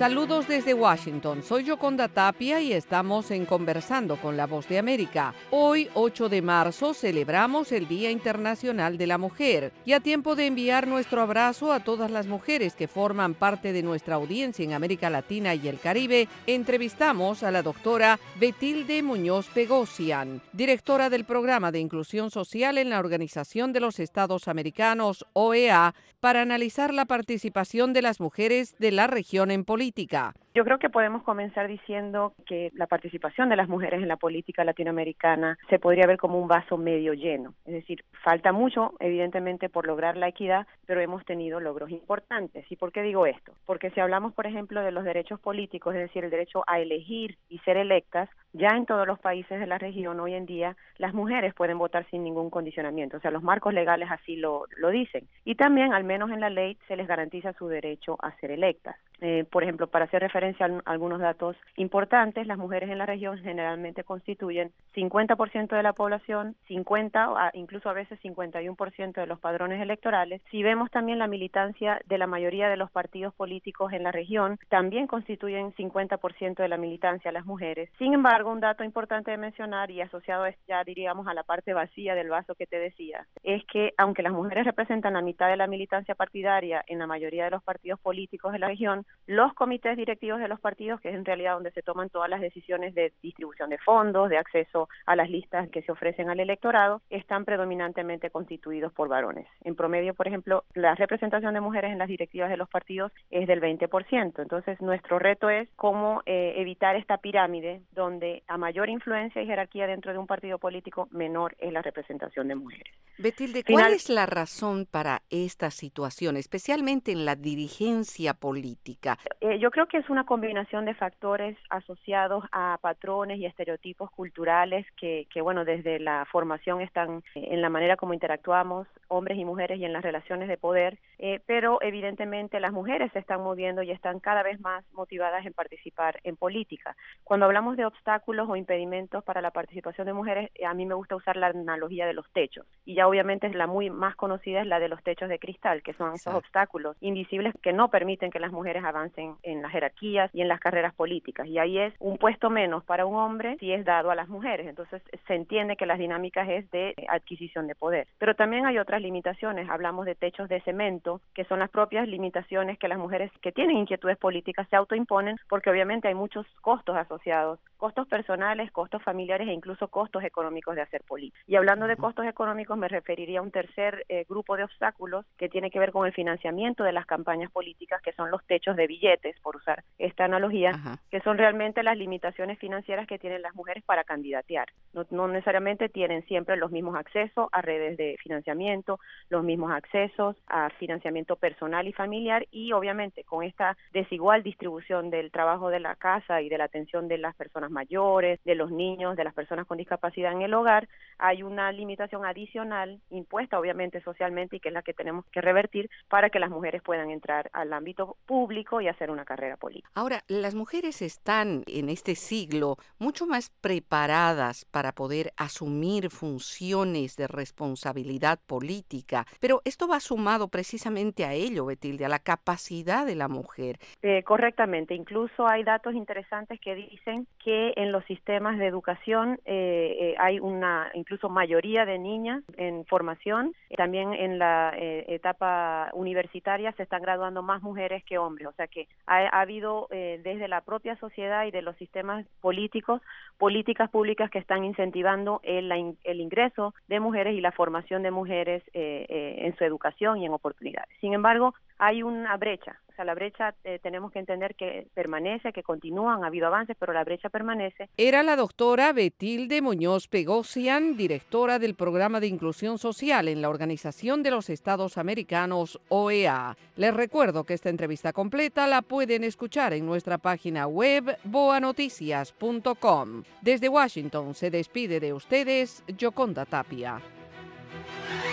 Saludos desde Washington, soy Yoconda Tapia y estamos en Conversando con la Voz de América. Hoy, 8 de marzo, celebramos el Día Internacional de la Mujer y a tiempo de enviar nuestro abrazo a todas las mujeres que forman parte de nuestra audiencia en América Latina y el Caribe, entrevistamos a la doctora Betilde Muñoz Pegosian, directora del Programa de Inclusión Social en la Organización de los Estados Americanos, OEA, para analizar la participación de las mujeres de la región en política. Yo creo que podemos comenzar diciendo que la participación de las mujeres en la política latinoamericana se podría ver como un vaso medio lleno. Es decir, falta mucho, evidentemente, por lograr la equidad, pero hemos tenido logros importantes. ¿Y por qué digo esto? Porque si hablamos, por ejemplo, de los derechos políticos, es decir, el derecho a elegir y ser electas, ya en todos los países de la región hoy en día las mujeres pueden votar sin ningún condicionamiento. O sea, los marcos legales así lo dicen. Y también, al menos en la ley, se les garantiza su derecho a ser electas. Por ejemplo, para hacer referencia a algunos datos importantes, las mujeres en la región generalmente constituyen 50% de la población, 50, incluso a veces 51% de los padrones electorales. Si vemos también la militancia de la mayoría de los partidos políticos en la región, también constituyen 50% de la militancia las mujeres. Sin embargo, un dato importante de mencionar y asociado ya diríamos a la parte vacía del vaso que te decía, es que aunque las mujeres representan la mitad de la militancia partidaria en la mayoría de los partidos políticos de la región, los comités directivos de los partidos, que es en realidad donde se toman todas las decisiones de distribución de fondos, de acceso a las listas que se ofrecen al electorado, están predominantemente constituidos por varones. En promedio, por ejemplo, la representación de mujeres en las directivas de los partidos es del 20%. Entonces, nuestro reto es cómo evitar esta pirámide donde a mayor influencia y jerarquía dentro de un partido político, menor es la representación de mujeres. Betilde, ¿cuál es la razón para esta situación, especialmente en la dirigencia política? Yo creo que es una combinación de factores asociados a patrones y estereotipos culturales que bueno, desde la formación están en la manera como interactuamos hombres y mujeres y en las relaciones de poder, pero evidentemente las mujeres se están moviendo y están cada vez más motivadas en participar en política. Cuando hablamos de obstáculos o impedimentos para la participación de mujeres, a mí me gusta usar la analogía de los techos, y ya obviamente la muy más conocida es la de los techos de cristal, que son esos obstáculos invisibles que no permiten que las mujeres avancen en las jerarquías y en las carreras políticas, y ahí es un puesto menos para un hombre si es dado a las mujeres. Entonces se entiende que las dinámicas es de adquisición de poder, pero también hay otras limitaciones. Hablamos de techos de cemento, que son las propias limitaciones que las mujeres que tienen inquietudes políticas se autoimponen, porque obviamente hay muchos costos asociados, costos personales, costos familiares e incluso costos económicos de hacer política. Y hablando de costos económicos, me referiría a un tercer grupo de obstáculos que tiene que ver con el financiamiento de las campañas políticas, que son los techos de billetes, por usar esta analogía, que son realmente las limitaciones financieras que tienen las mujeres para candidatear. No necesariamente tienen siempre los mismos accesos a redes de financiamiento, los mismos accesos a financiamiento personal y familiar, y obviamente con esta desigual distribución del trabajo de la casa y de la atención de las personas mayores, de los niños, de las personas con discapacidad en el hogar, hay una limitación adicional impuesta obviamente socialmente y que es la que tenemos que revertir para que las mujeres puedan entrar al ámbito público y hacer una carrera política. Ahora, las mujeres están en este siglo mucho más preparadas para poder asumir funciones de responsabilidad política, pero esto va sumado precisamente a ello, Betilde, a la capacidad de la mujer. Correctamente, incluso hay datos interesantes que dicen que en los sistemas de educación hay una incluso mayoría de niñas en formación, también en la etapa universitaria se están graduando más mujeres que hombres, o sea que ha habido desde la propia sociedad y de los sistemas políticos, políticas públicas que están incentivando el ingreso de mujeres y la formación de mujeres en su educación y en oportunidades. Sin embargo, hay una brecha. O sea, la brecha tenemos que entender que permanece, que continúan, ha habido avances, pero la brecha permanece. Era la doctora Betilde Muñoz Pegosian, directora del Programa de Inclusión Social en la Organización de los Estados Americanos, OEA. Les recuerdo que esta entrevista completa la pueden escuchar en nuestra página web boanoticias.com. Desde Washington se despide de ustedes Yoconda Tapia.